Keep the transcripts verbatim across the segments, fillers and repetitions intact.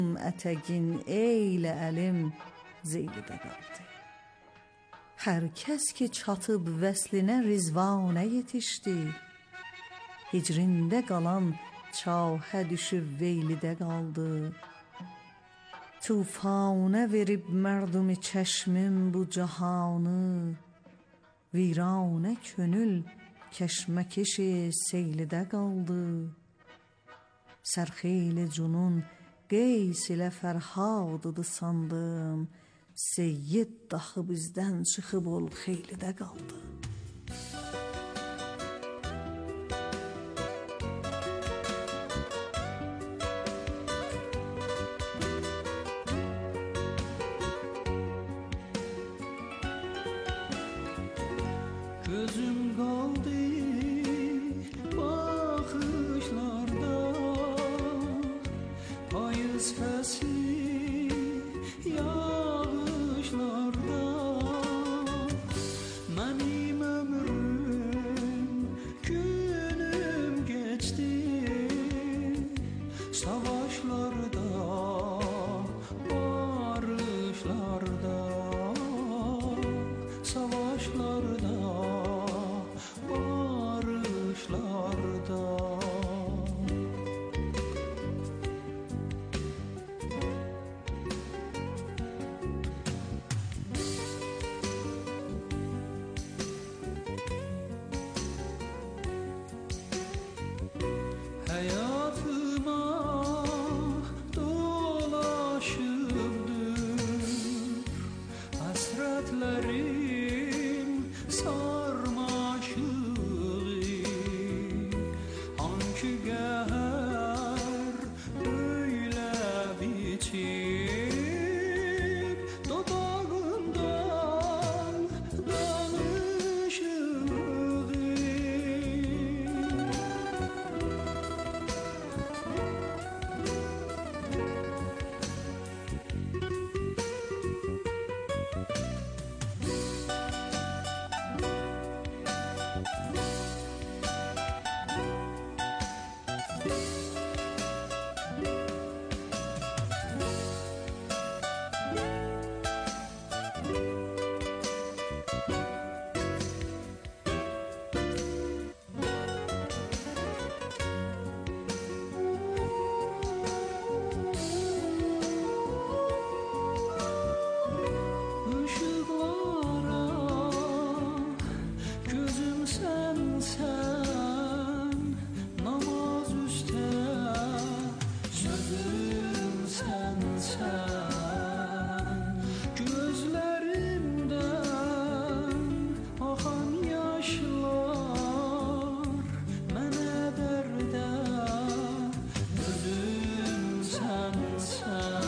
ətəgin eylə əlim zeylidə qaldı. Hər kəs ki çatıb vəslinə rizvanə yetişdi, hicrində qalan çahə düşüb veylidə qaldı. Tufanə verib mərdumi çəşmim bu cahanı, viranə könül keşməkeşi seylidə qaldı. Sərxeyli cunun Qeys ilə Fərhadıdı sandım, Seyyid daxı bizdən çıxıb ol xeylidə qaldı. Gözüm qaldı baxışlarda, payız fəsli yağışlarda. Mənim ömrüm, günüm geçti savaşlarda, barışlarda, savaşlarda, barışlarda. Hayatıma dolaşıbdır hasretlerim sarmaşığı. Hangi gəhər böyle biçib dodağımdan danışığı. Işıklara gözüm sensen, namaz üstte sözüm sensen. Gözlerimden akan yaşlar mənə dərdə özüm sensen.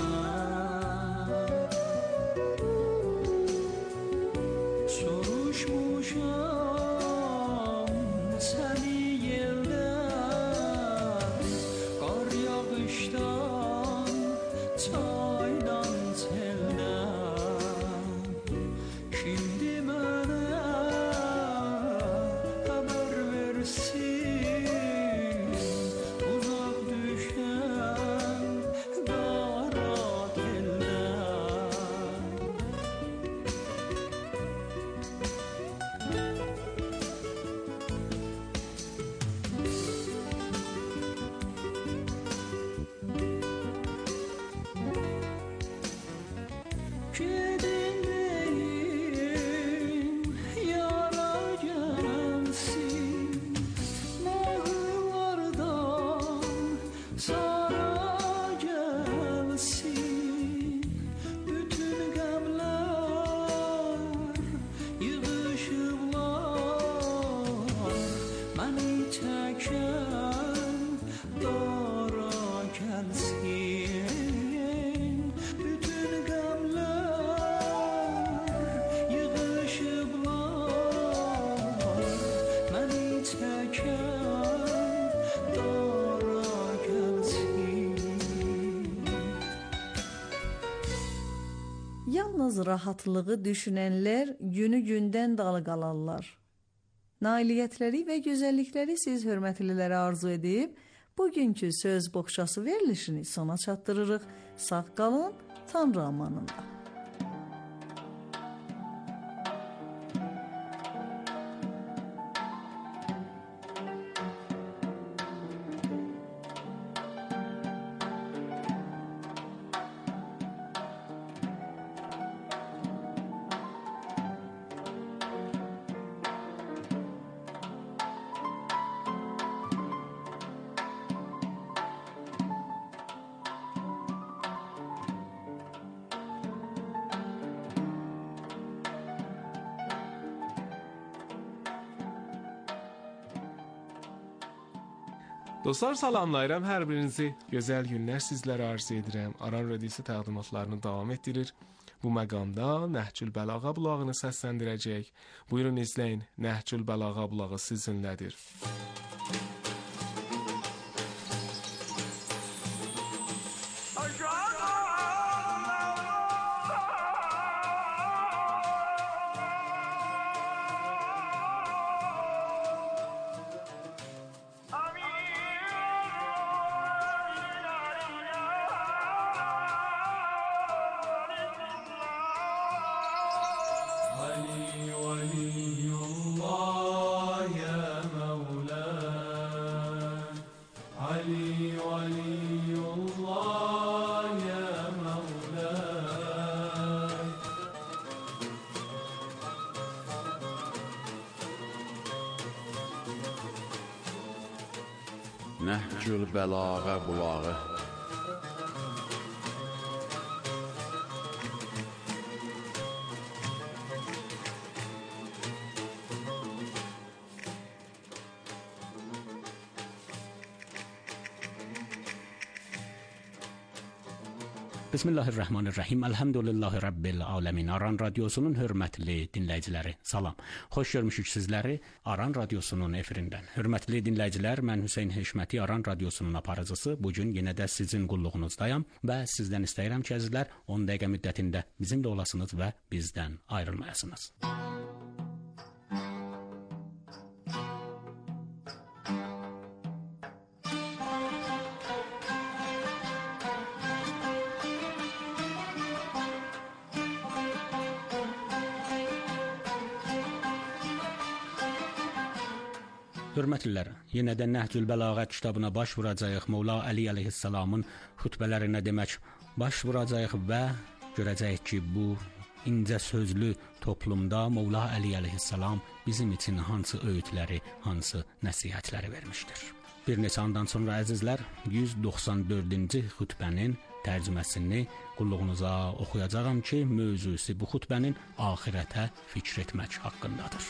Soruşmuşam səni yeldən, qar yağışdan, çaydan, seldən. Şimdi mənə xəbər versin, uzaq düşən qara teldən. Gedin deyim, yara gəlsin, nağıllardan sara gəlsin. Bütün qəmlər yığışıblar, məni çəkən dara gəlsin. Bütün qəmlər yığışıblar, məni çəkən dara gəlsin. Yalnız rahatlığı düşünənlər günü gündən dalğalanırlar. Nailiyyətləri və gözəllikləri siz hörmətlilərə arzu edib, bugünkü söz boğçası verilişini sona çatdırırıq. Sağ qalın, Tanrı amanında. Dostlar, salamlayıram hər birinizi. Gözəl günlər sizlərə arzu edirəm. Aran Radiosu təqdimatlarını davam etdirir. Bu məqamda Nəhcül Bəlağa bulağını səsləndirəcək. Buyurun izləyin. Nəhcül Bəlağa bulağı sizinlədir. Nəhcül Bəlağa bulağı. Bismillahirrahmanirrahim. Elhamdülillahi Rabbil alemin. Aran Radiosunun hörmətli dinləyiciləri, salam. Xoş görmüşük sizləri Aran Radiosunun efirindən. Hörmətli dinləyicilər, mən Hüseyn Heşməti, Aran Radiosunun aparıcısı. Bugün yenə də sizin qulluğunuzdayam və sizdən istəyirəm ki, əzizlər, on dəqiqə müddətində bizimlə olasınız və bizdən ayrılmayasınız. Hörmətlilər, yenə də Nəhcül Bəlağa kitabına baş vuracağıq. Mövla Əli əleyhissalamın xutbələrinə demək baş vuracağıq və görəcəyik ki, bu incə sözlü toplumda Mövla Əli əleyhissalam bizim üçün hansı öğütləri, hansı nəsihətləri vermişdir. Bir neçə andan sonra əzizlər, yüz doxsan dördüncü xutbənin tərcüməsini qulluğunuza oxuyacağam ki, mövzusu bu xutbənin axirətə fikr etmək haqqındadır.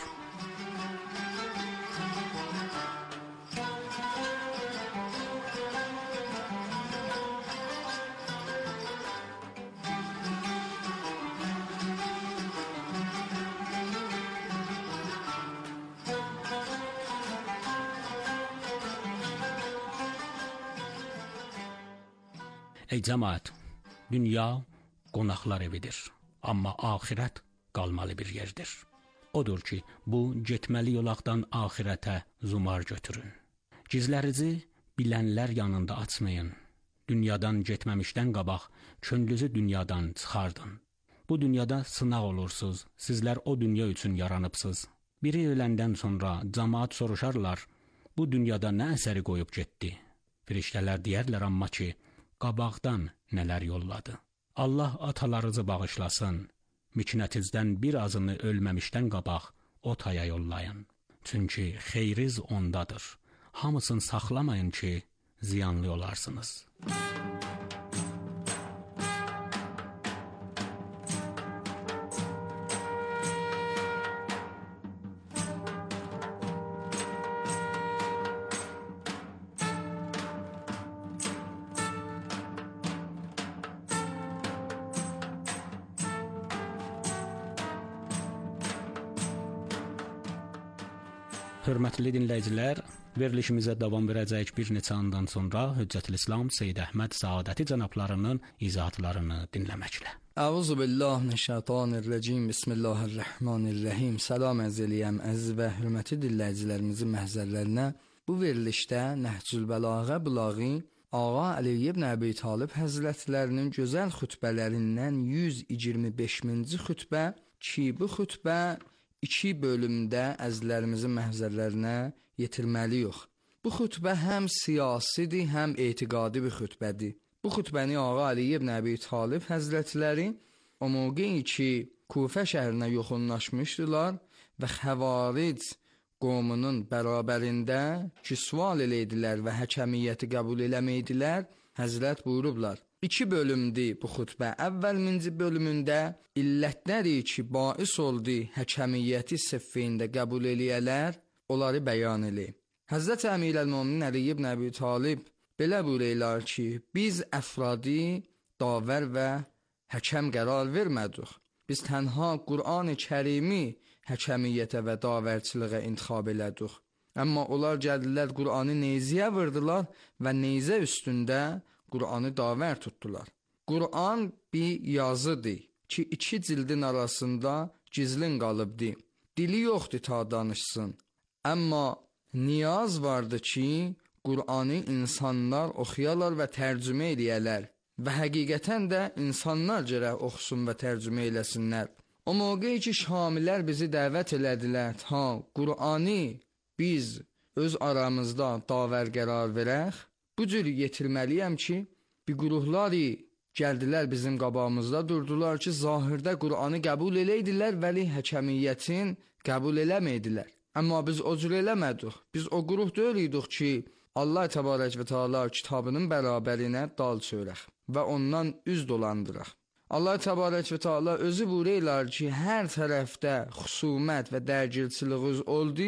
Ey cəmaət, dünya qonaqlar evidir, amma axirət qalmalı bir yerdir. Odur ki, bu getməli yolaqdan axirətə zumar götürün. Gizlərinizi bilənlər yanında açmayın. Dünyadan getməmişdən qabaq könlünüzü dünyadan çıxardın. Bu dünyada sınaq olursunuz, sizlər o dünya üçün yaranıbsınız. Biri öləndən sonra cəmaət soruşarlar, bu dünyada nə əsəri qoyub getdi? Firiştələr deyərlər amma ki, qabaqdan nələr yolladı. Allah atalarınızı bağışlasın, miknətinizdən bir azını ölməmişdən qabaq o taya yollayın. Çünki xeyriz ondadır. Hamısını saxlamayın ki, ziyanlı olarsınız. Hörmətli dinləyicilər, verilişimizə davam verəcəyik bir neçə andan sonra Hüccətülislam Seyyid Əhməd Səadəti cənablarının izahatlarını dinləməklə. Əuzu billahi mineşşeytanirracim. Bismillahirrahmanirrahim. Salam əzəliyəm əziz və hörmətli dinləyicilərimizin məhzərlərinə. Bu verilişdə Nəhcül Bəlağa bulağı Ağa Əli ibn Əbi Talib həzrətlərinin gözəl xutbələrindən yüz iyirmi beşinci xutbə ki, bu xutbə iki bölümdə əzizlərimizin məhzərlərinə yetirməliyik. Bu xutbə həm siyasidir, həm etiqadi bir xutbədir. Bu xutbəni Ağa Əli ibn Əbi Talib həzrətləri o mövqeyi ki, Kufə şəhərinə yoxunlaşmışdılar və Xəvaric qomunun bərabərində ki, sual eləydilər və həkəmiyyəti qəbul eləməydilər, Həzrət buyurublar. İki bölümdür bu xutbə. Əvvəlinci bölümündə illətləri ki, bais oldu həkəmiyyəti səffində qəbul eləyələr, onları bəyan eləyib. Həzrət Əmirəl-Möminin Əli ibn Əbi Talib belə buyururlar ki, biz əfradi davər və həkəm qərar vermədik. Biz tənha Qur'an-ı Kərimi həkəmiyyətə və davərçiliğə intixab elədik. Amma onlar gəldilər Qur'anı neyziyə vurdular və neyzə üstündə Qur'anı davər tutdular. Qur'an bir yazıdır ki, iki cildin arasında gizlin qalıbdır. Dili yoxdur ta danışsın. Amma niyaz vardı ki, Qur'anı insanlar oxuyalar və tərcümə eləyələr və həqiqətən də insanlar gərək oxusun və tərcümə eləsinlər. O mövqeyi ki, Şamilər bizi dəvət elədilər, ta Qur'anı biz öz aramızda davər qərar verək, bu cür yetirməliyəm ki, bir qruhları gəldilər bizim qabağımızda durdular ki, zahirdə Qur'anı qəbul eləydilər, vəli həkəmiyyətin qəbul eləməydilər. Amma biz o cür eləmədik. Biz o qruh deyirik ki, Allah Təbarək və Teala kitabının bərabərinə dal çörək və ondan üz dolandıraq. Allah Təbarək və Teala özü buyururlar ki, hər tərəfdə xusumət və dərgirçiliğiniz oldu,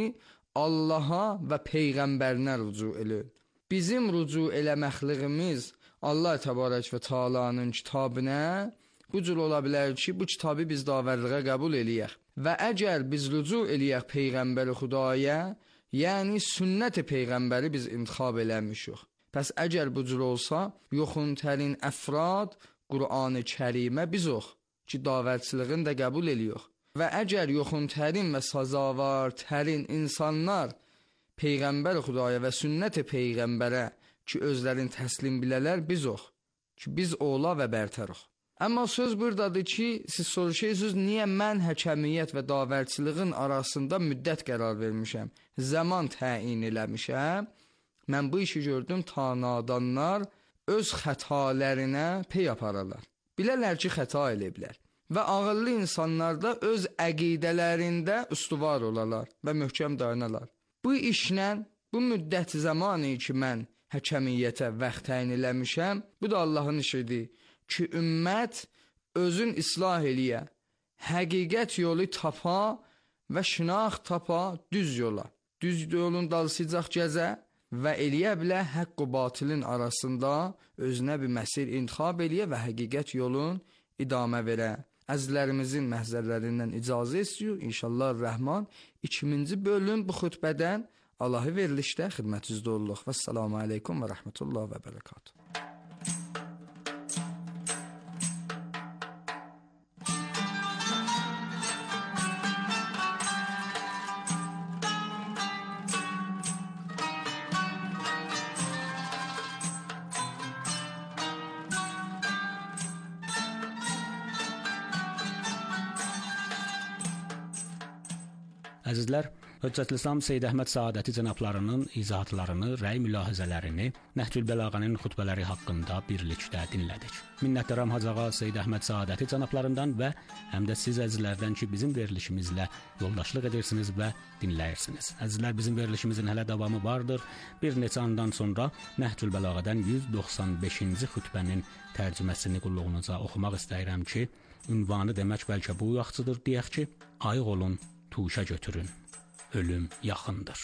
Allaha və Peyğəmbərinə rücu eləyir. Bizim rücu eləməkliğimiz Allah Təbarək və Teala'nın kitabına bu cür ola bilər ki, bu kitabı biz davərliğə qəbul eləyək. Və əgər biz rücu eləyək Peyğəmbəri Xudaya, yəni sünnət-i Peyğəmbəri biz intixab eləmişik. Pəs əgər bu cür olsa, yoxuntərin əfrad Qur'an-ı Kərimə biz ox ki, davərçiliğini də qəbul eləyirik. Və əgər yoxuntərin və sazavartərin insanlar Peyğəmbər Xudaya və sünnət-i Peyğəmbərə ki, özlərin təslim bilələr, biz ox ki, biz ola və bərtərik. Amma söz buradadır ki, siz soruşuyorsunuz, niyə mən həkəmiyyət və davərçiliğin arasında müddət qərar vermişəm, zaman təyin eləmişəm? Mən bu işi gördüm, ta nadanlar öz xətalərinə pey apararlar. Bilərlər ki, xəta eləyiblər. Və ağıllı insanlar da öz əqidələrində üstüvar olarlar və möhkəm dayanarlar. Bu işlə, bu müddət zamanı ki, mən həkəmiyyətə vaxt təyin eləmişəm, bu da Allahın işidir ki, ümmət özün islah eləyə, həqiqət yolu tapa və şinax tapa düz yola. Düz yolun dalsıcaq gəzə və eləyə bilə haqq və batilin arasında özünə bir məsir intixab eləyə və həqiqət yolun idamə verə. Əzizlərimizin məhzərlərindən icazə istiyor. İnşallah Rəhman ikinci bölüm bu xutbədən Allahı verilişdə xidmətinizdə olluq. Və səlamu aleykum və rəhmətullah və bərəkatuhu. Əzizlər, Höccətülislam Seyyid Əhməd Saadəti cənablarının izahatlarını, rəy mülahizələrini Nəhcül Bəlağənin xutbələri haqqında birlikdə dinlədik. Minnətdaram Hacı Ağa Seyyid Əhməd Saadəti cənablarından və həm də siz əzizlərdən ki, bizim verilişimizlə yoldaşlıq edirsiniz və dinləyirsiniz. Əzizlər, bizim verilişimizin hələ davamı vardır. Bir neçə andan sonra Nəhcül Bəlağədən yüz doxsan beşinci xutbənin tərcüməsini qulluğunuza oxumaq istəyirəm ki, ünvanı demək bəlkə bu yaxçıdır, deyək ki, ayıq olun, tuşa götürün, ölüm yaxındır.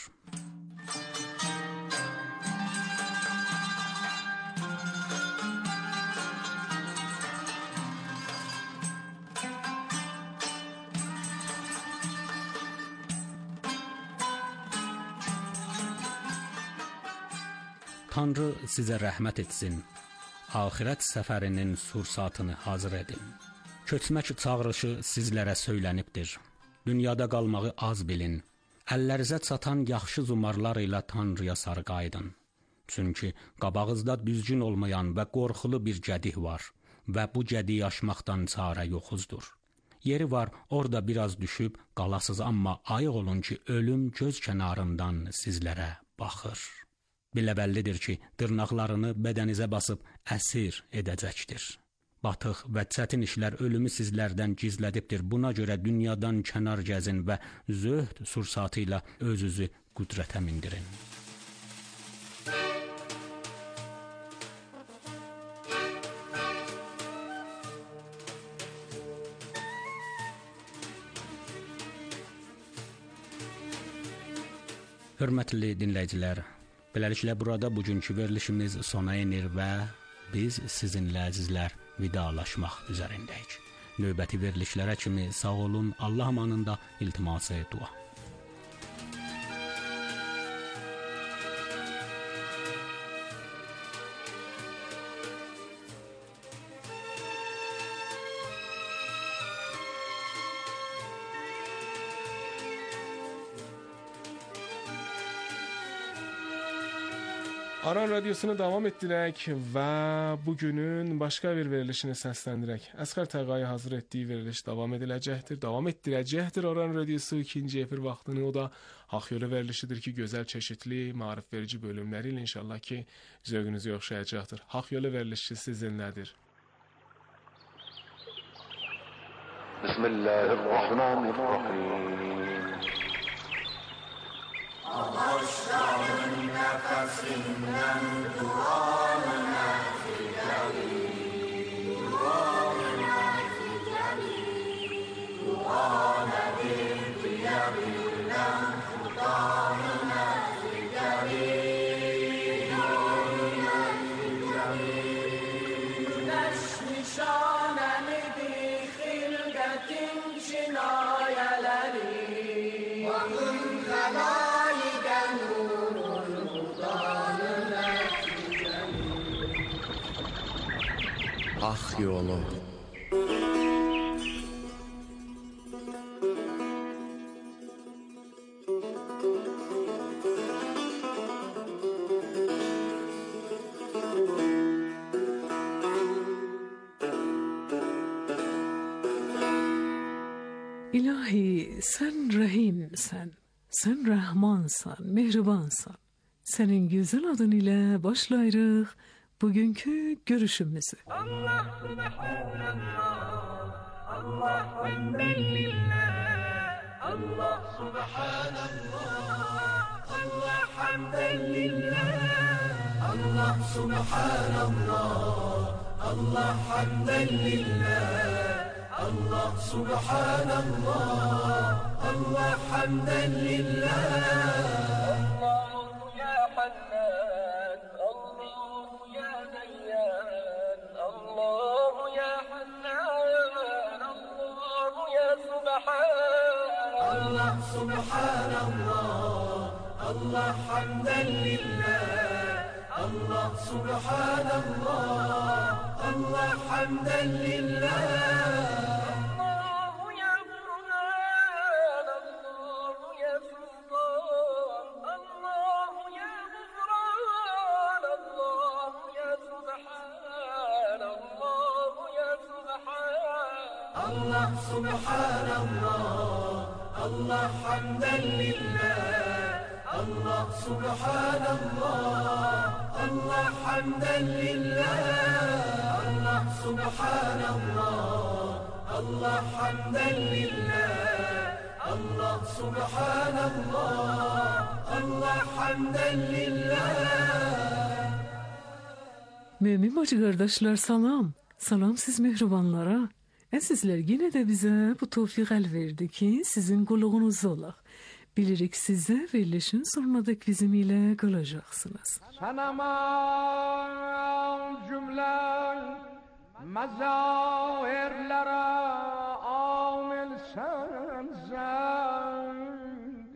Tanrı sizə rəhmət etsin, axirət səfərinin sursatını hazır edin. Köçmək çağrışı sizlərə söylənibdir. Dünyada qalmağı az bilin. Əllərizə çatan yaxşı zumarlar ilə Tanrıya sarı qayıdın. Çünki qabağınızda düzgün olmayan və qorxulu bir gədik var və bu gədiyi aşmaqdan çarə yoxuzdur. Yeri var, orada biraz düşüb qalasız, amma ayıq olun ki, ölüm göz kənarından sizlərə baxır. Bilə bəllidir ki, dırnaqlarını bədənizə basıb əsir edəcəkdir. Batıq və çətin işlər ölümü sizlərdən gizlədibdir. Buna görə dünyadan kənar gəzin və zöhd sursatı ilə özünüzü qüdrətə mindirin. Hörmətli dinləyicilər, beləliklə burada bugünkü verilişimiz sona enir və biz sizinlə əzizlər vidalaşmaq üzərindəyik. Növbəti verilişlərə kimi sağ olun, Allah amanında iltiması dua. Aran Radyosunu davam etdirək və bugünün başqa bir verilişini səsləndirək. Əsqər Təqayı hazır etdiyi veriliş davam ediləcəkdir, davam etdirəcəkdir Aran Radyosu ikinci efir vaxtını. O da Haqq Yolu verilişidir ki, gözəl çeşitli, maarif verici bölümləri ilə inşallah ki, zövqünüzü oxşayacaqdır. Haqq Yolu verilişi sizinlədir. Bismillahirrahmanirrahim. Ağaçların nəfəsindən duanına fidəli, duanına fidəli, duanə bir diyə bilən xudanına fidəli, duanına fidəli. Güneş nişanəlidir xilqətin cinayələri, Bakın xəlayiqən nurun xudanına fidəli. Haqq Yolu. İlahi, sen Rahimsən, sen Rahmansan, mehribansan. Senin güzel adın ile başlayırıq bugünkü görüşümüzü. Allah subhanallah, Allah hamdellillah, Allah subhanallah, Allah hamdellillah, Allah subhanallah, Allah hamdellillah, Allah subhanallah, Allah hamdellillah. Allahu ya Hannan, Allahu ya Dayyan, Allahu ya Hannan, Allahu ya Subhan. Allah subhanallah, Allah hamdellillah, Allah subhanallah, Allah hamdellillah. Allah subhanallah, Allah hamdellillah, Allah subhanallah, Allah hamdellillah. Allah subhanallah, Allah hamdellillah, Allah subhanallah, Allah hamdellillah. Mümin bacı kardeşler salam. Salam siz mehribanlara. Əzizlər, yenə də bizə bu tövfiq əl verdi ki, sizin qulluğunuzda olaq. Bilirik sizə verilişin sonunda bizim ilə qalacaqsınız. Sənəman cümlə məzahirlərə amil sənzənd,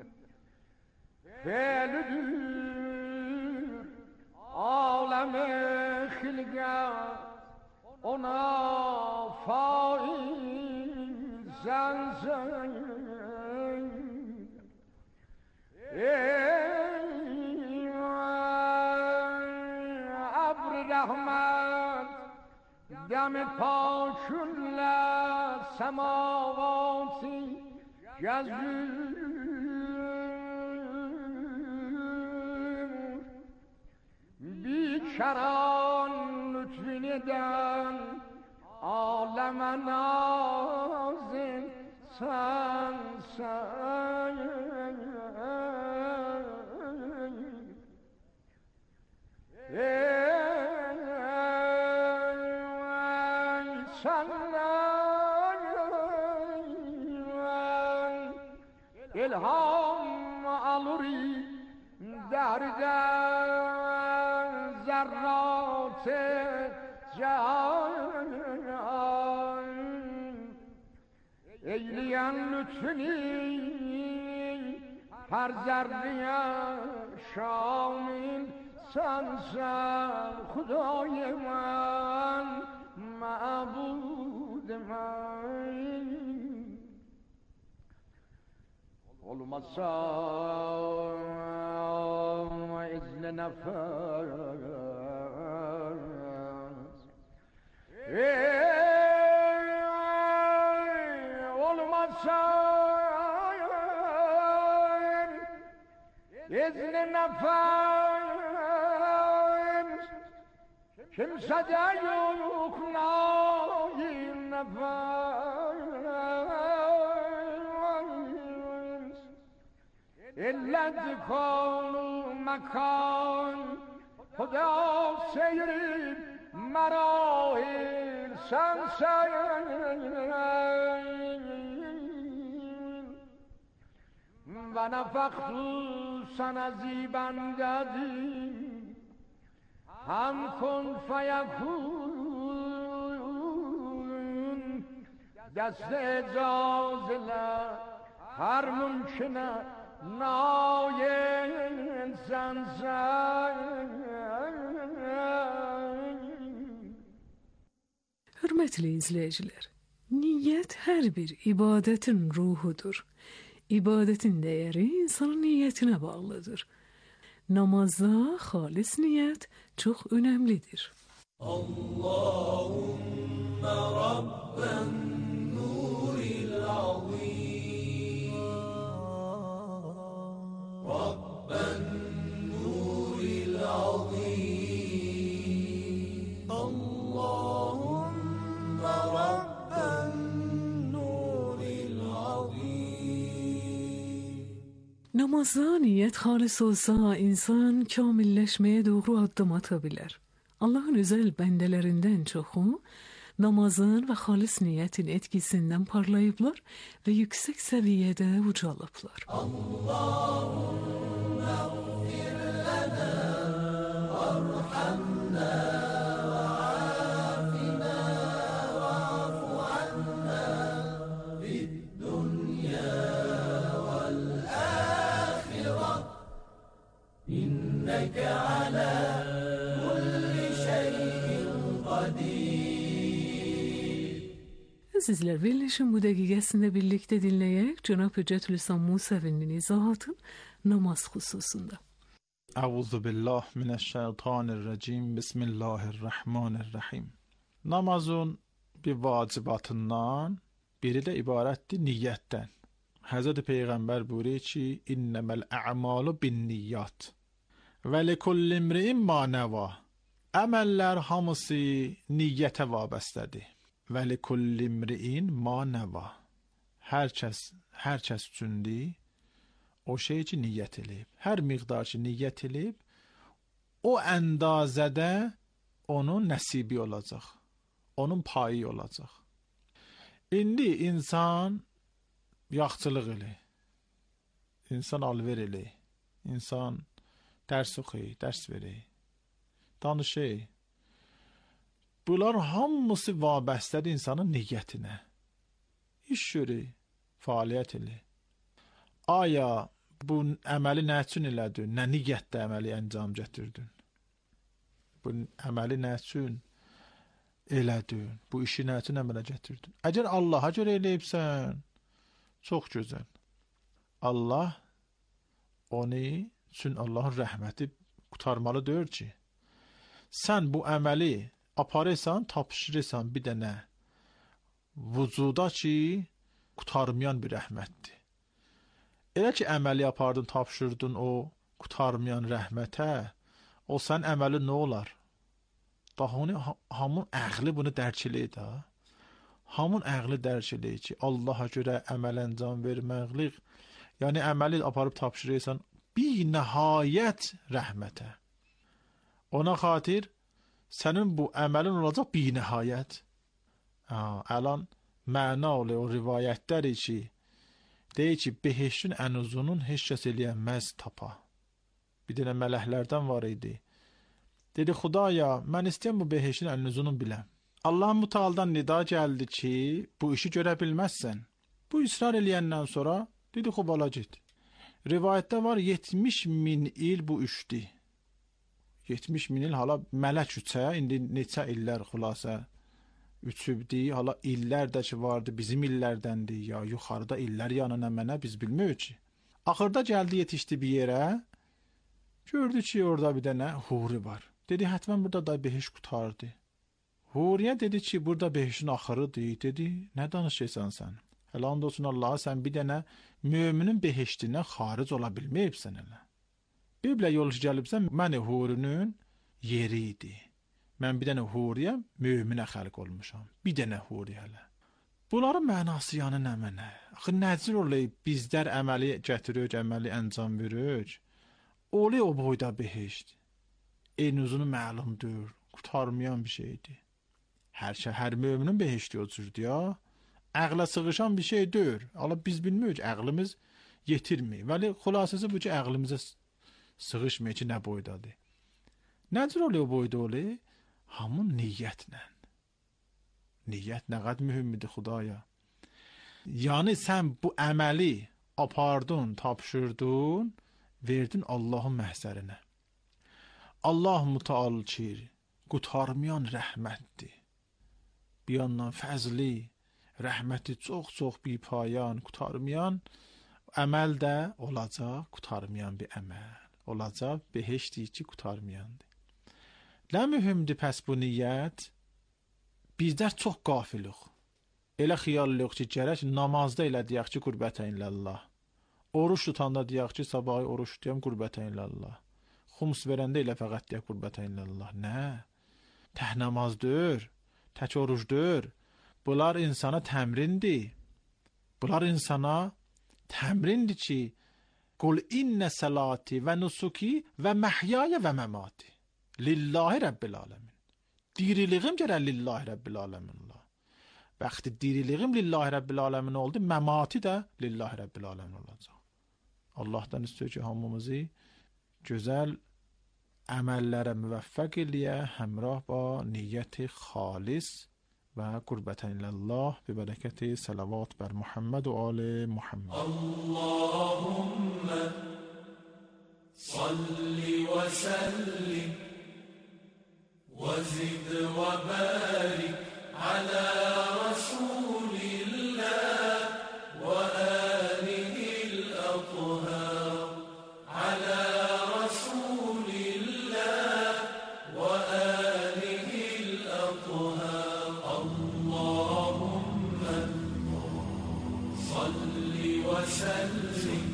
Felüdür aləm-i xilqət, ona faiz zənzən. Ey كل سماوات جزور بیکران لطفی ندن عالم نازن سن سن الهام aluri derden ذرات جان eyleyen lütfini her zerreye şamil sensen Hudây men ma'bud men olmazsa izni nefes olmazsa izni nefes kimse de yok nail nefes illa dikanu mekan Huda seyrib merahil sen sen ve nefektu sana zibendedi hem kun feyekun dest icazile her mümküne nail sen sen. Hörmətli izləyicilər, niyyət hər bir ibadətin ruhudur. İbadətin dəyəri insanın niyyətinə bağlıdır. Namazda xalis niyyət çox önəmlidir. Allahumma rabben nuril azim rabben nuril azim Allahumma rabben nuril azim. Namazda niyyət xalis olsa insan kamilləşməyə doğru addım ata bilər. Allahın özəl bəndələrindən çoxu namazın və xalis niyyətin etkisindən parlayıblar və yüksək səviyyədə ucalıblar. Allahumma ighfir lana warhamna wa'afina wa'fu anna fid dunya wal akhirah innaka ala Sizler verilişin bu dəqiqəsində birlikdə dinləyək Cənab Hüccətülislam Musəvinin izahatın namaz xüsusunda. Əuzu billah minəşşeytanirracim. Bismillahirrahmanirrahim. Namazın bir vacibatından biri də ibarətdir niyyətdən. Həzrət Peyğəmbər buyurur ki, innəməl a'malu bin-niyyat və likulli imri'in ma nəva. Əməllər hamısı niyyətə vabəstədir. Və likulli imri'in ma nəva. Hər kəs, hər kəs üçündür o şey ki niyyət eləyib. Hər miqdar ki niyyət eləyib, o əndazədə onun nəsibi olacaq. Onun payı olacaq. İndi insan yaxçılıq eləyir. İnsan alver eləyir. İnsan dərs oxuyur, dərs verir. Danışır. Bunlar hamısı vabəstədir insanın niyyətinə. İş görür, fəaliyyət eləyir. Aya bu əməli nə üçün elədin? Nə niyyətdə əməli əncam gətirdin? Bu əməli nə üçün elədin? Bu işi nə üçün əmələ gətirdin? Əgər Allaha görə eləyibsən, çox gözəl. Allah onu üçün Allahın rəhməti qutarmalı deyir ki, sən bu əməli aparırsan, tapışırırsan bir dənə vücuda ki, qutarmayan bir rəhmətdir. Elə ki, əməli apardın, tapşırdın o qutarmayan rəhmətə, o sən əməli nə olar? Daha onu, hamın əqli bunu dərk eləyir də. Hamın əqli dərk eləyir ki, Allaha görə əməl əncam verməklik, yəni əməli aparıb tapşırırsan, bir nəhayət rəhmətə. Ona xatir, sənin bu əməlin olacaq bir nəhayət. Əlan, məna oluyor o rivayətləri ki, deyir ki, behiştin ən uzunun heç kəs eləyənməz tapa. Bir dənə mələklərdən var idi. Dedi, Xudaya, mən istəyəm bu behiştin ən uzunun biləm. Allah-u Müteala'dan nida gəldi ki, bu işi görə bilməzsən. Bu israr eləyəndən sonra, dedi, xub ala get. Rivayətdə var, yetmiş min il bu işdi. yetmiş min il hala mələk üçə, indi neçə illər xülasə üçübdi, hala illər də ki vardı, bizim illərdəndir, ya yuxarıda illər yanına mənə biz bilmiyoruz ki. Axırda gəldi, yetişdi bir yerə, gördü ki, orada bir dənə huri var. Dedi, hətmən burada da behiş qutardı. Huriyə dedi ki, burada behişin axırıdır. Dedi, nə danışırsan sən? Hələ and olsun Allaha, sən bir dənə müminin behiştindən xaric ola bilməyibsən elə. Biblə yol gəlibsən, mən hurinin yeri idi. Mən bir dənə huriyə müminə xəlq olmuşam. Bir dənə huri hələ. Bunların mənası yanı nə mənə? Axı nəcür olayıb bizlər əməli gətiririk, əməli əncam veririk. Oli o boyda behişt. En uzunu məlumdur, qutarmayan bir şeydir. Hər şey, hər müminin behişti o cürdür ya. Əqlə sığışan bir şeydir. Allah biz bilmiyoruz, əqlimiz yetirmir. Vəli xülasəsi bu ki, əqlimizə sığışmıyor ki, nə boydadır. Nəcür oluyor o boyda oluyor? Hamın niyyətlə. Niyyət nə qədər mühümmidir Xudaya. Yəni sən bu əməli apardın, tapşırdın, verdin Allahın məhzərinə. Allah-u Müteal ki, qutarmayan rəhmətdir. Bir yandan fəzli, rəhməti çox-çox bir payan, qutarmayan əməl də olacaq, qutarmayan bir əməl. Olacaq, behişdir ki, qutarmayandır. Nə mühümdür pəs bu niyyət? Bizlər çox qafilik. Elə xiyallıq ki, gərək namazda elə deyək ki, qurbətən illallah. Oruç tutanda deyək ki, sabahı oruç tutayım, qurbətən illallah. Xums verəndə elə fəqət deyək, qurbətən illallah. Nə? Tək namazdır, tək orucdur. Bunlar insana təmrindir. Bunlar insana təmrindir ki, Qul innə salati və nusuki və məhyaya və məmati lillahi Rabbil aləmin. Diriliğim gərək lillahi Rabbil aləmin. Bəxti diriliğim lillahi Rabbil aləmin oldu, məmati də lillahi Rabbil aləmin olacaq. Allahdan istiyor ki, hamımızı gözəl əməllərə müvəffəq eləyə, həmrah ba niyyəti xalis və qurbətən illallah bi bərəkəti salavat bər Muhammed və ali Muhammed. Allahümme salli və səllim və zid və bərik alə Rasulillah və əlihil əthər alə Rasulillah və əlihil əthər. وسلم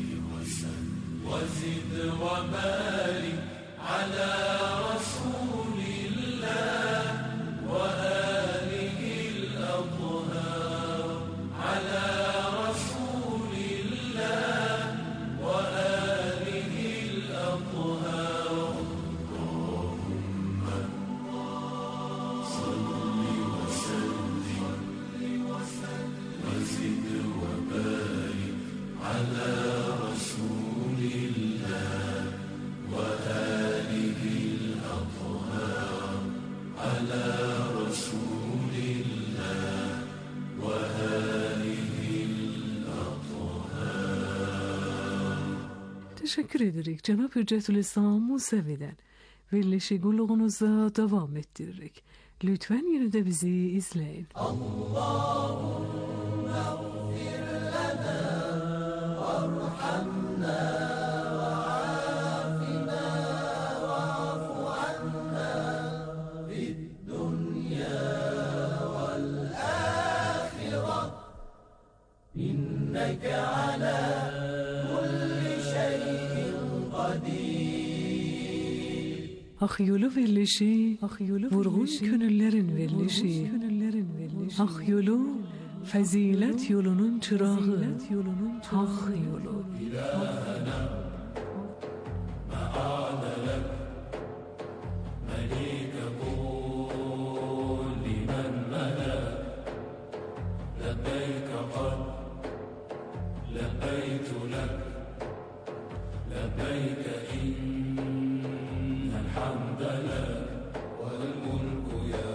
وزد وبارك على رسول الله وآله الأطهار على رسول الله وآله الأطهار. اللهم صل وسلم وزد وبارك على رسول الله وآله الأطهار على رسول الله وآله الأطهار. Teşekkür ederek Cenab-ı Hüccetülislam Musevi'den verilişi qulluğunuza devam ettirerek lütfen yine de bizi izleyin. Allahümme gfir lana varhamna وعافنا واعف عنا في الدنيا والآخرة إنك على كل شيء قدير. Ahyolu birleşi, vurgun könüllerin birleşi. Ahyolu fazilet yolunun çırağı, hak yolu. İlahena ma'ana lek melike kulli men melek lebeyke kad lebeytu lek lebeyke innel hamde lek vel mulku ya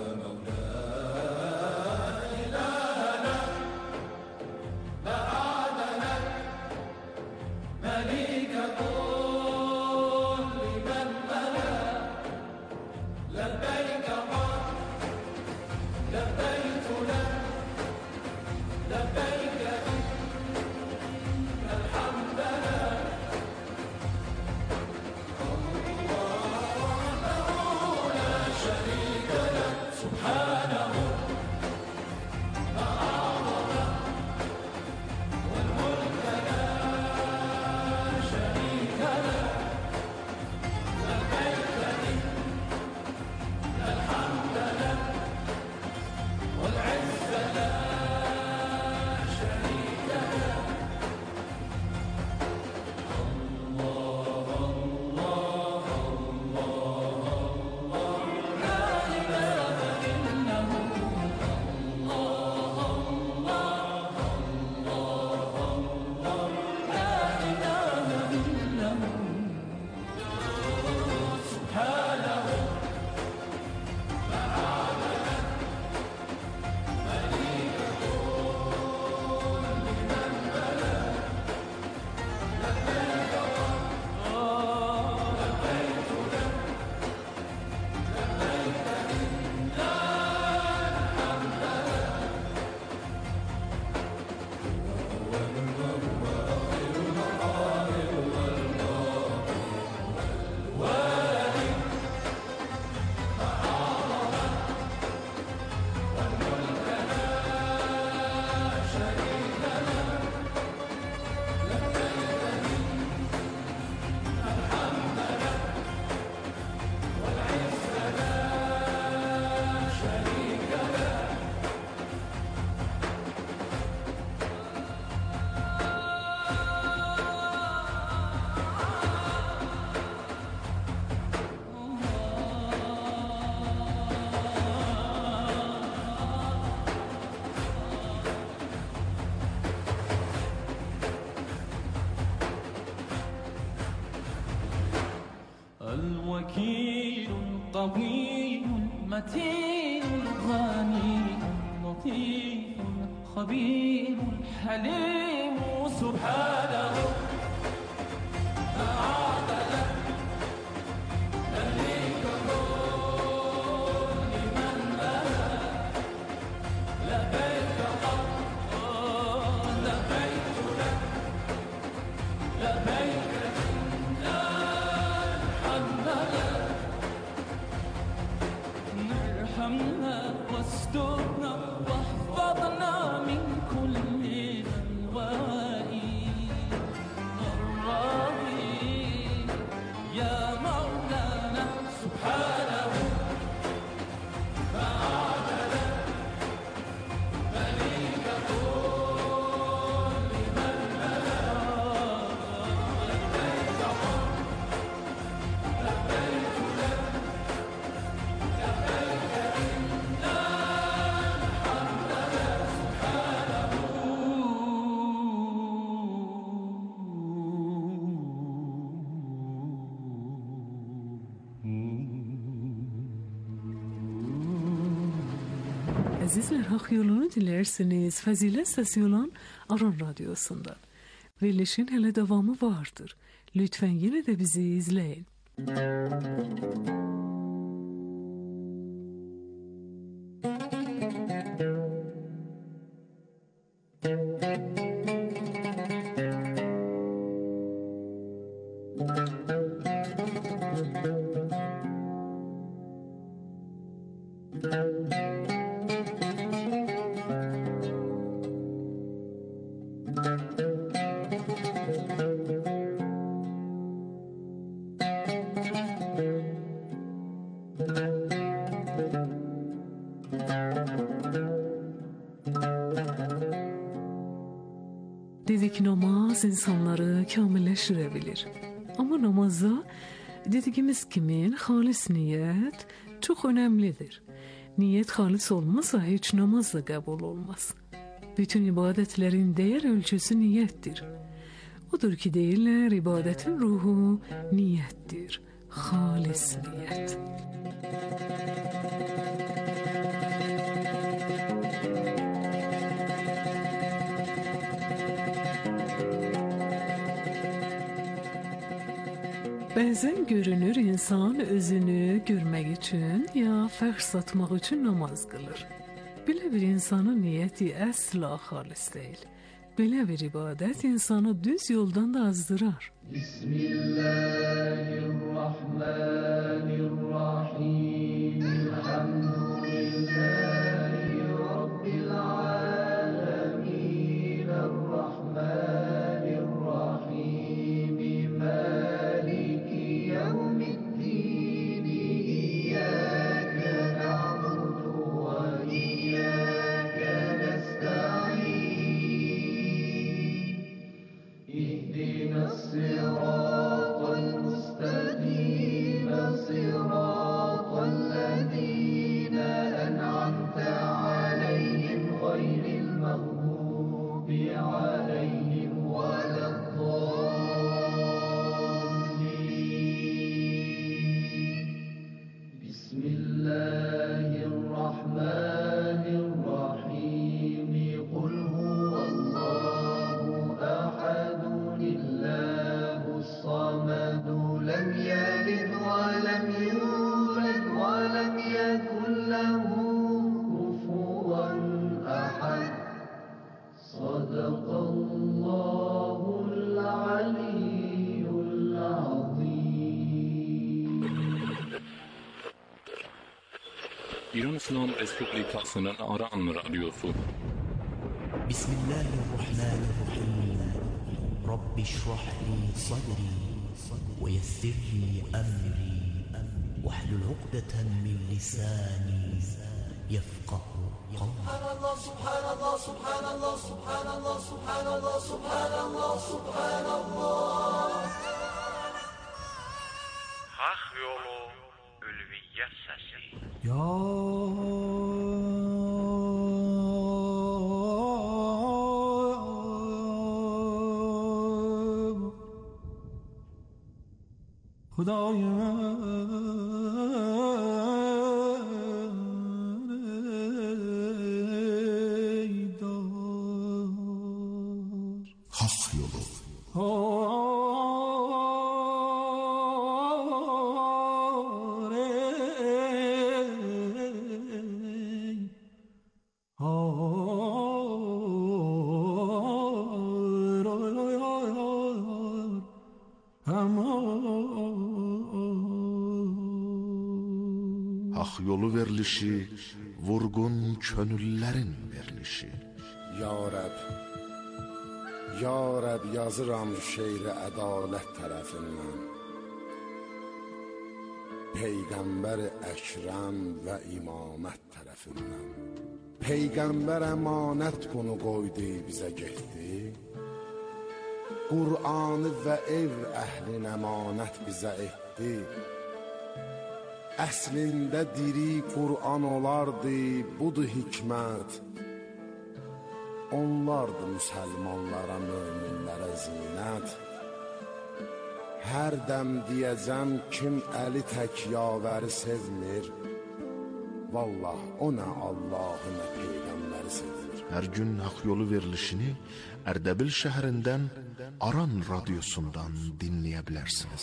الوكيل القوي المتين الغني اللطيف الخبير الحليم سبحانه أعاد لك مليك كل من ملك لبيك قد لبيت لك لبيك ارحمنا واسترنا واحفظنا من كل الوائي الراوي يا مولانا سبحانه فأعد لك مليك كل من ملك لبيك قد لبيت لك Azizler, hak yolunu dilerseniz Fazilet Sesi olan Aran Radyosu'ndan. Verilişin hele devamı vardır. Lütfen yine de bizi izleyin. ki namaz insanları kamilleşire bilir. Ama namazda dediğimiz gibi halis niyet çok önemlidir. Niyet halis olmazsa hiç namaz da kabul olmaz. Bütün ibadetlerin değer ölçüsü niyettir. Odur ki deyirlər, ibadetin ruhu niyettir. Halis niyet. Bəzən görünür insan özünü görmək üçün ya fəxr satmaq üçün namaz qılır. Belə bir insanın niyyəti əsla xalis deyil. Belə bir ibadət insanı düz yoldan da azdırar. Bismillahirrahmanirrahim. Elhamdülillahi Rabbil alemin. Errahmanirrahim. Maliki yevmiddin. İyyâke na'budu ve iyyâke nesta'in. اهدنا الصراط المستقيم صراط الذين أنعمت عليهم غير المغضوب عليهم ولا الضالين بسم الله الرحمن الرحيم قل هو الله أحد الله الصمد لم يلد ولم يولد ولم يكن له كفوا أحد صدق الله العلي العظيم. İran İslam Respublikası'nın Aran Radyosu. Bismillahirrahmanirrahim. Rabbi şrah li sadri ve yessir li emri ve hlul uqdeten min lisani yefqahu qawli. Subhanallah, subhanallah, subhanallah, subhanallah, subhanallah, subhanallah. Hak yolu ülviyyət səsi. Ya Hak yolu. Hak yolu verilişi, vurgun könüllerin verilişi. Ya Rab, Ya Rab yazıram şeiri ədalət tərəfindən. Peyğəmbər Əkrəm və imamət tərəfindən. Peyğəmbər əmanət bunu qoydu bizə getdi. Qur'anı və ev əhlin əmanət bizə etdi. Əslində diri Qur'an olardı, budur hikmət. Onlardı müsəlmanlara, möminlərə zinət. Hər dəm deyəcəm kim əli tək yavəri sevmir. Vallah o nə Allahı nə Peyğəmbəri sevmir. Hər gün hak yolu verilişini Ərdəbil şəhərindən Aran radyosundan dinləyə bilərsiniz.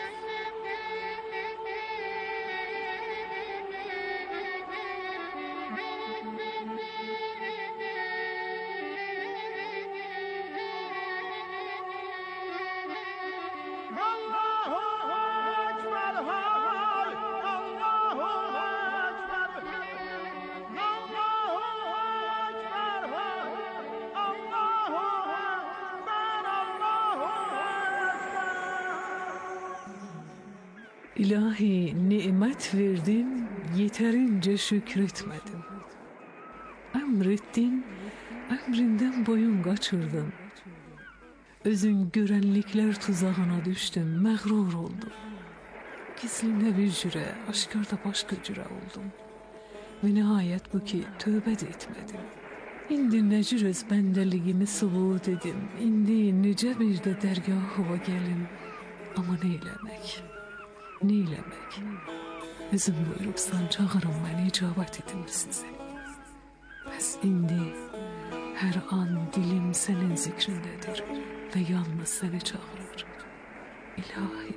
İlahi nimet verdin, yeterince şükretmedim. Emrettin, emrinden boyun kaçırdın. Özün görənliklər tuzağına düşdüm, məğrur oldum. Gizlimdə bir cürə, aşkarda başqa cürə oldum. Və nihayət bu ki, tövbə də etmədim. İndi nə cür öz bəndəliyimi sübut edim, indi necə bir də dərgahıva gəlim. Amma nə eləmək, nə eləmək? Özüm buyurubsan, çağırın məni, icabət edim sizi. Bəs indi hər an dilim sənin zikrindədir və yalnız səni çağırır. İlahi.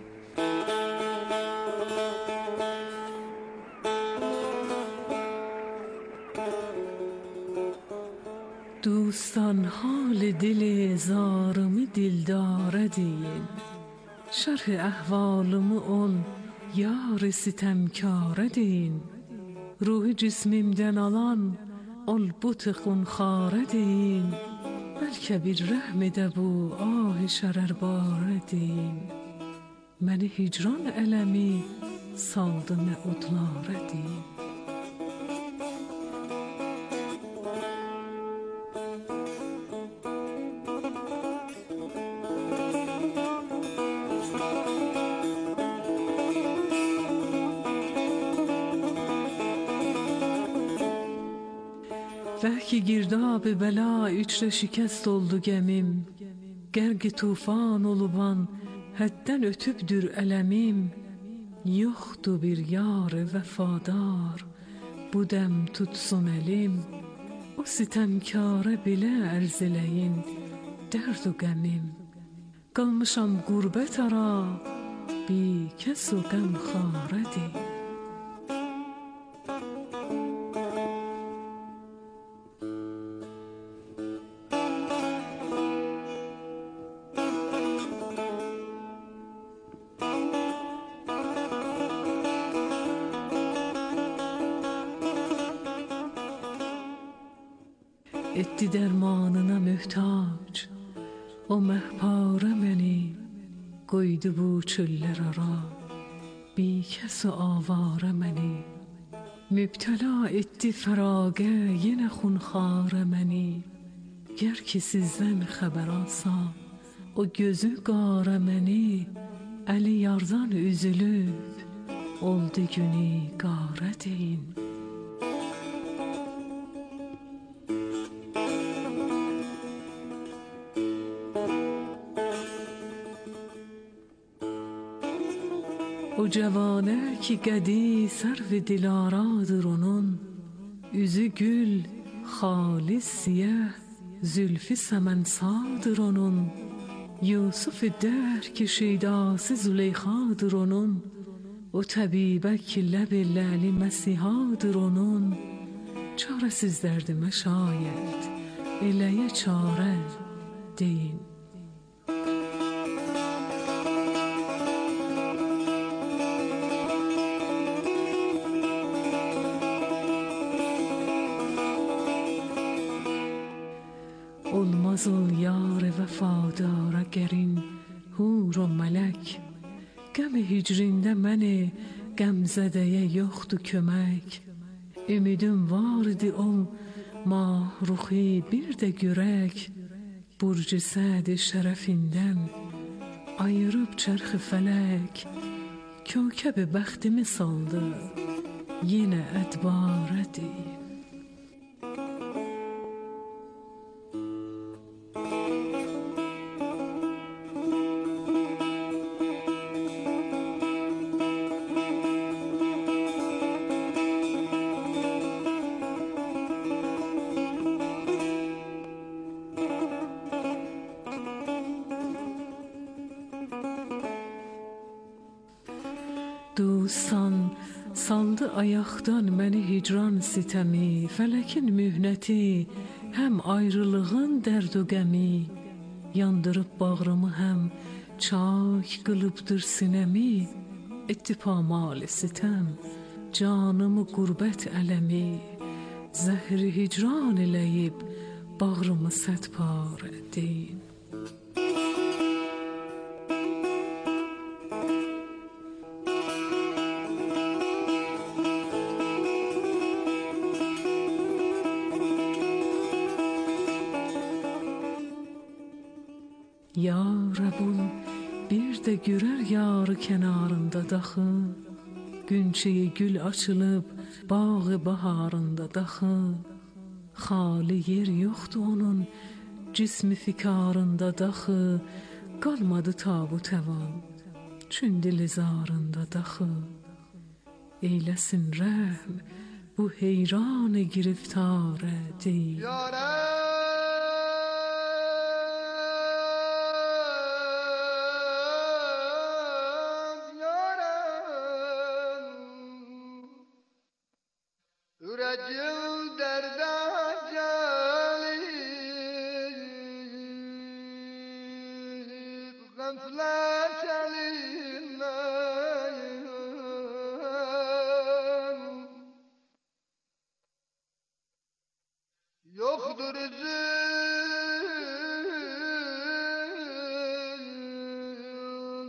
دوستان حال دل زارımı dildara deyin, şerh ahvalımı ol yar sitemkara deyin, ruhu cismimden alan ol bu tıkun deyin, belki bir rahmede bu ah şererbare deyin, beni hicran elemi saldı ne odlara deyin. Belki girdab bela üçle şikest oldu gemim, gergi tufan oluban hadden ötübdür elemim. Yoktu bir yar vefadar, bu dem tutsun elim. O sitemkâre bile erzileyin derdu gemim. Kalmışam gurbet ara, bir kesu gamkhare deyin. Etti dermanına mühtaç, o mehpare beni, koydu bu çöller ara, bir kes avare beni. Müptela etti ferage yine khunkhare beni, ger ki sizden haber alsam, o gözü gare beni, eli yardan üzülüp, oldu günü gare deyin. O cevane ki gedi serv dilaradır onun, yüzü gül, halis siyah, zülfü semensadır onun. Yusuf-i der ki şeydası Züleyxadır onun, o tabibe ki leb-i lali mesihadır onun. Çaresiz derdime şayet, eleye çare deyin. Olmaz ol yar vefadar egerin hur و melek, gəm hicrində məni qəmzədəyə yoxdu kömək. Ümidim vardı ol mahruxi bir də görək, burcu səd şərəfindən ayırıb çərxi fələk. Kökəb bəxtimi saldı yenə ədbarə deyil. Dostan saldı ayaqdan məni hicran sitəmi, fələkin mühnəti, həm ayrılığın dərd o qəmi, yandırıb bağrımı həm çak qılıbdır sinəmi, etdi pamal sitəm, canımı qurbət ələmi, zəhri hicran eləyib bağrımı sədpar deyin. Yar bul bir də görər yarı kənarında daxı, günçəyə gül açılıb bağı baharında daxı, xali yer yoxdur onun cismi fikarında daxı, qalmadı tabu təvan çün dilizarında daxı. Eyləsin rəhm bu heyran giriftarə deyil. Yoktur üzüm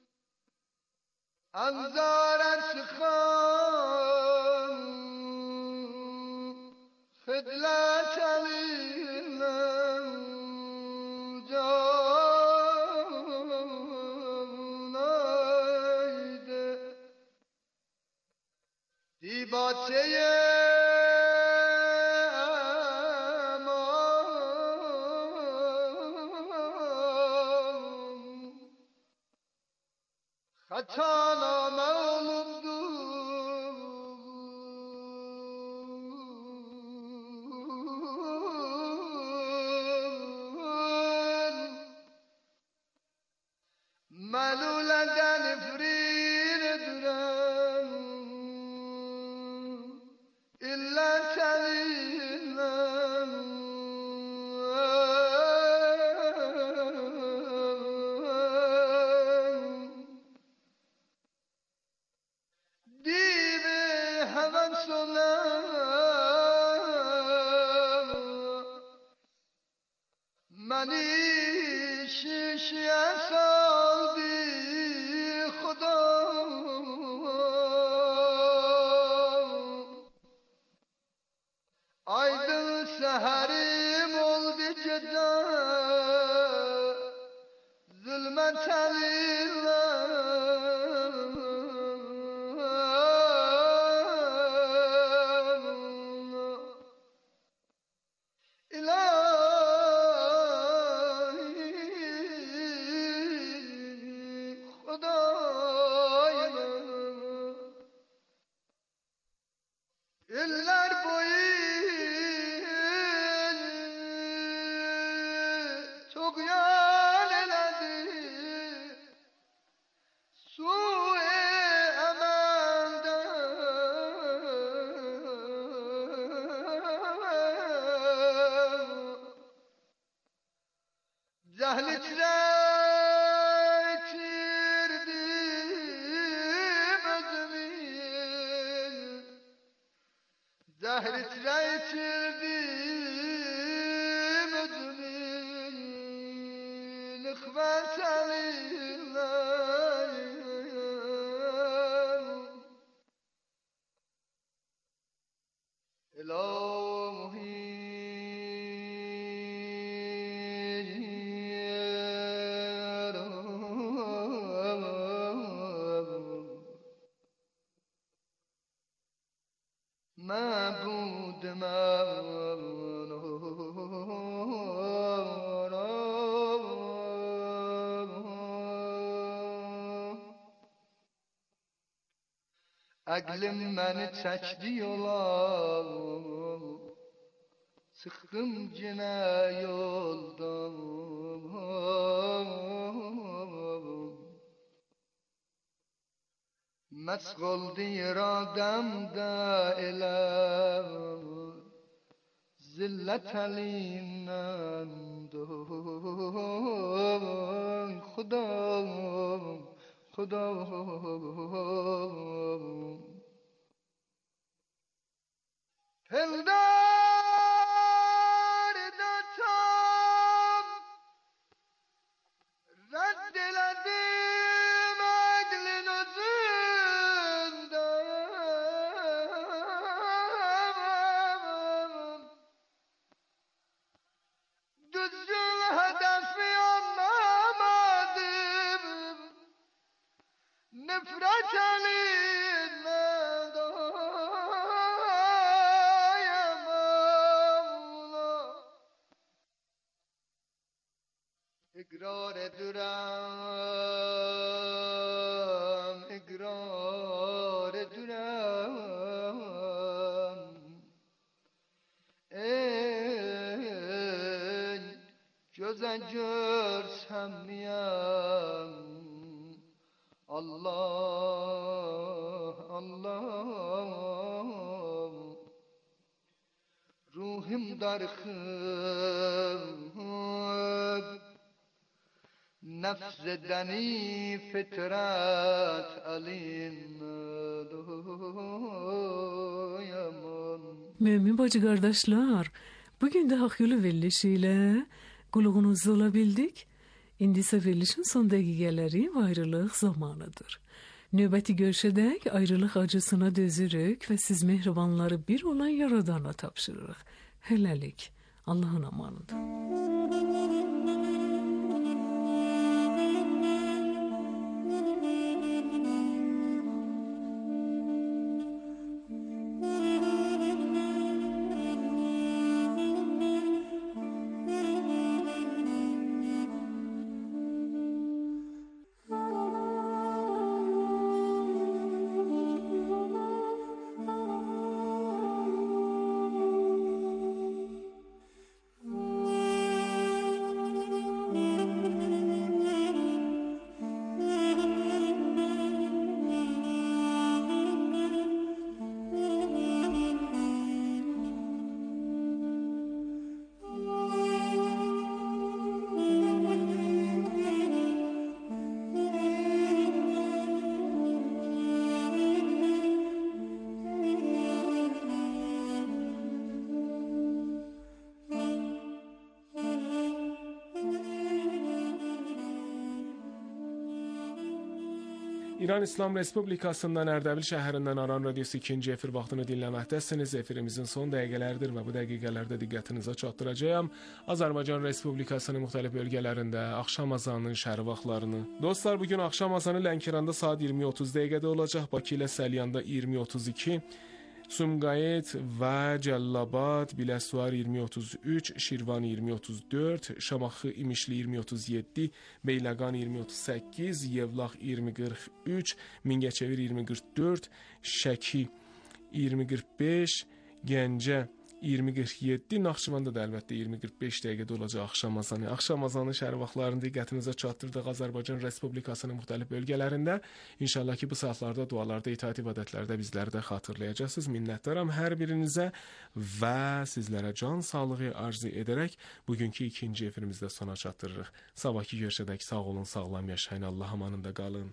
Anzara çıkan Hıdlat elinden canaydı Dibateye Hataname olundu Meluleden ifrin edilen İlla seninle Mani şişe saldı Xuda Aydın seherim oldu gece Zulmet elinle Eller boyu çok yal eledi Su-i emelde Cehlitle Zehri titreytirdim ödümü Nıkvet elinle İlahi معبود من Əqlim məni çəkdi yola Çıxdım yenə yoldan Məşq oldu iradəmdə elə Zillət əlindən Xuda, Xuda Pildar da tam Rədd elədim əqlin özündən Düzgün hədəfi anlar اقرار دورم اقرار دورم ای جزا görsem miyem Allah Allah ruhim darkın nefs deni fitrat alinmadoyaman. Mümin bacı kardeşler, bugün de Hak Yolu verilişiyle qulluğunuzda ola bildik. İndi isə verilişin son dəqiqələri və ayrılıq zamanıdır. Növbəti görüşədək ayrılıq acısına dözürük və siz mehribanları bir olan Yaradana tapşırırıq. Hələlik, Allahın amanıdır. İran İslam Respublikasından Ərdəbil şəhərindən Aran Radiosu ikinci efir vaxtını dinləməkdəsiniz. Efirimizin son dəqiqələridir və bu dəqiqələrdə diqqətinizə çatdıracağam Azərbaycan Respublikasının müxtəlif bölgələrində axşam azanının şəhər vaxtlarını. Dostlar, bugün axşam azanı Lənkəranda saat iyirmi otuz dəqiqədə olacaq, Bakı ilə Səlyanda iyirmi otuz iki, Sumqayıt və Cəllabad, Biləsuvar iyirmi otuz üç, Şirvan iyirmi otuz dörd, Şamaxı İmişli iyirmi otuz yeddi, Beyləqan iyirmi otuz səkkiz, Yevlax iyirmi qırx üç, Mingəçevir iyirmi qırx dörd, Şəki iyirmi qırx beş, Gəncə iyirmi qırx yeddi, Naxçıvanda da əlbəttə iyirmi qırx beş dəqiqədə olacaq axşam azanı. Axşam azanı şəhər vaxtlarını diqqətinizə çatdırdıq Azərbaycan Respublikasının müxtəlif bölgələrində. İnşallah ki, bu saatlarda dualarda, itaat ibadətlərdə bizləri də xatırlayacaqsınız. Minnətdaram hər birinizə və sizlərə can sağlığı arzu edərək bugünkü ikinci efirimizdə sona çatdırırıq. Sabahki görüşədək sağ olun, sağlam yaşayın, Allah amanında qalın.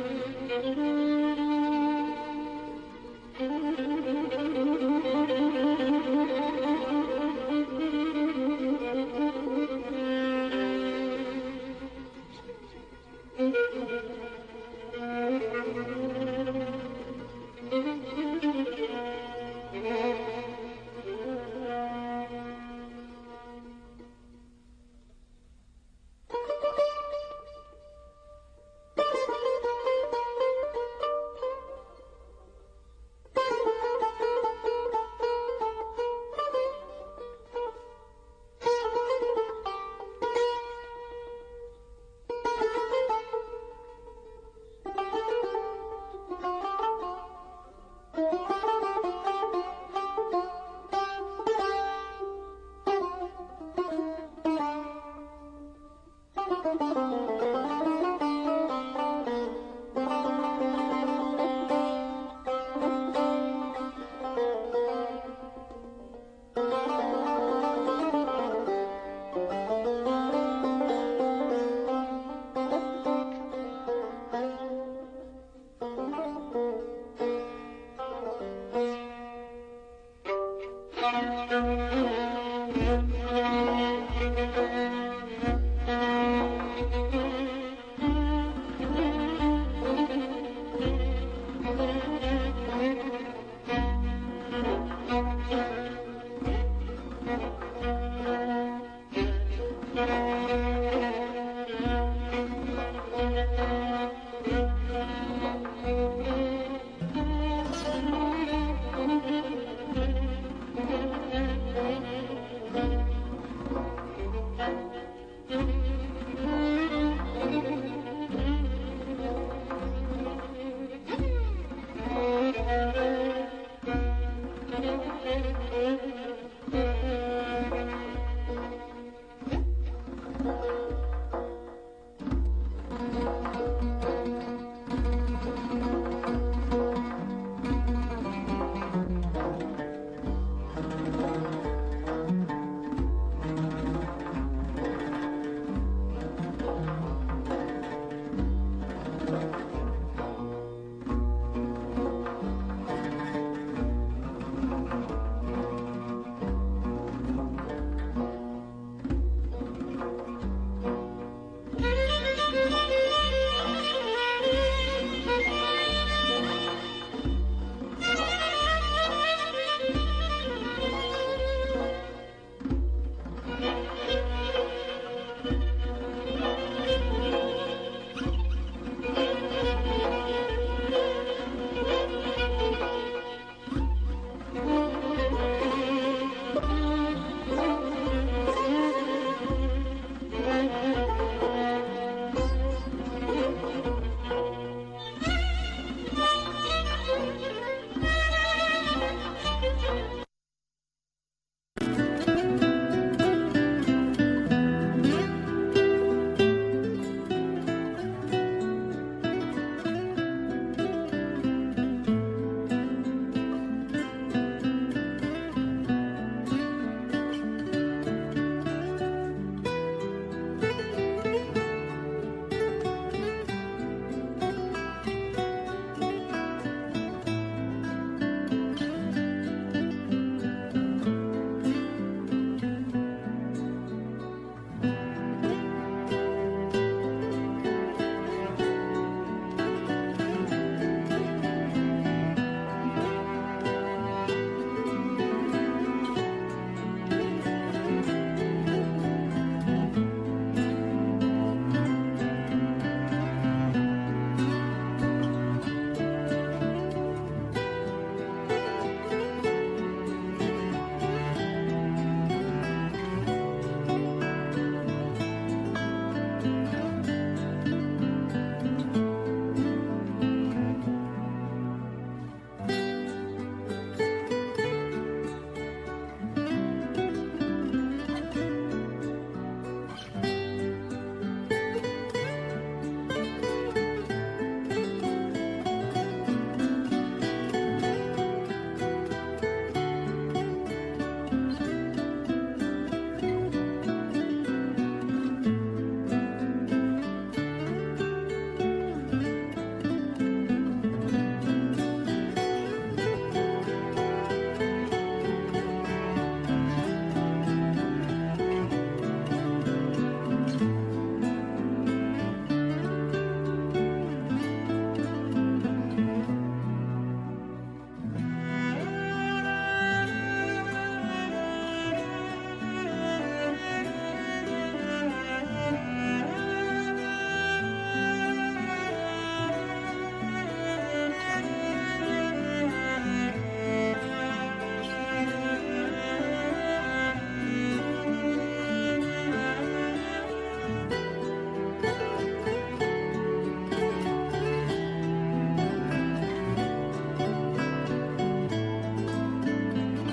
Thank you. Thank you.